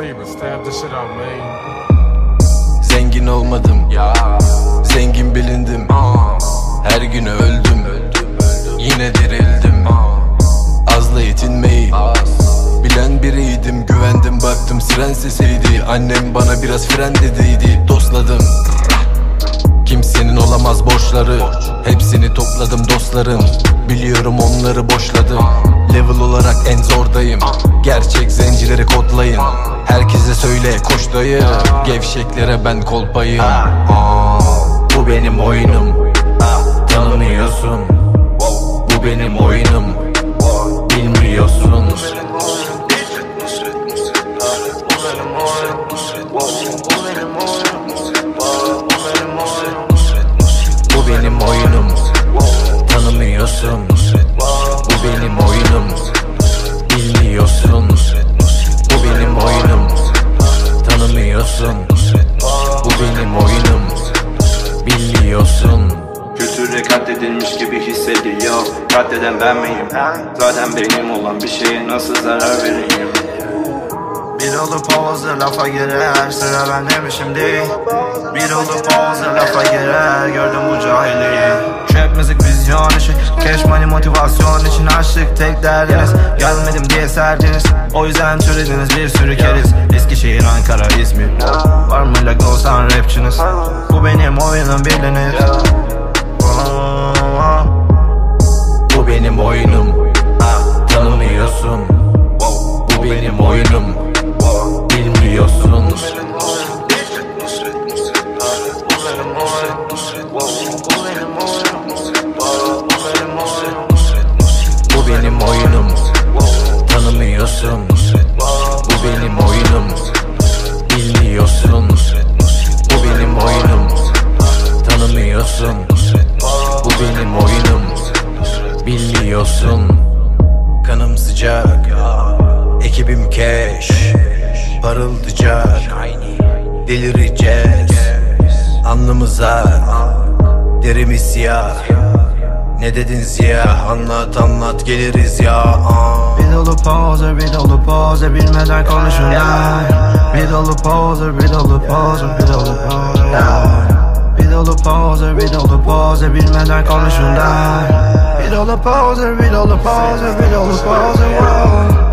saber, stab this shit out, man. Zengin olmadım ya, zengin bilindim. Her gün öldüm, yine dirildim. Azla yetinmeyi bilen biriydim. Güvendim, baktım siren sesiydi. Annem bana biraz fren dediydi. Dostladım, kimsenin olamaz borçları. Hepsini topladım dostlarım. Biliyorum onları boşladım. Level olarak en zordayım. Gerçek zencileri kodlayın. Herkese söyle koş dayı. Gevşeklere ben kolpayım. Bu benim oyunum, tanımıyorsun. Bu benim oyunum, bilmiyorsun. Bu benim oyunum, tanımıyorsun. Bu benim oyunum, bilmiyorsun. Bu benim oyunum, tanımıyorsun. Bu benim oyunum, bilmiyorsun. Kültüre katledilmiş gibi hissediyor. Katleden ben miyim? Zaten benim olan bir şeye nasıl zarar vereyim? Bir olup oğuzda lafa girer, sıra bende mi şimdi? Bir olup oğuzda lafa girer, gördüm bu cahiliyi. Trap müzik vizyon işi, cash money motivasyon için açtık tek derdiniz. Gelmedim diye serdiniz, o yüzden türediniz bir sürü keriz. Eskişehir, Ankara, İzmir, var mı Lagos'tan rapçiniz? Bu benim oyunum bilinir. Bu benim oyunum, tanımıyorsun. Bu benim oyunum, bilmiyorsun. Bu benim oyunum, tanımıyorsun. Bu benim oyunum, bilmiyorsun. Bu benim oyunum, tanımıyorsun. Bu benim oyunum, bilmiyorsun. Kanım sıcak, ekibim cash, parıldayacak, delireceğiz. Alnımıza derimiz siyah. Ne dedin siyah, anlat geliriz ya. Bir dolu poser, bir dolu poser, bilmeden konuşurlar. Bir dolu poser, bir dolu poser, bir dolu poser. Bir dolu poser, bir dolu poser, bilmeden konuşurlar. Bir dolu poser, bir dolu poser, bir dolu poser.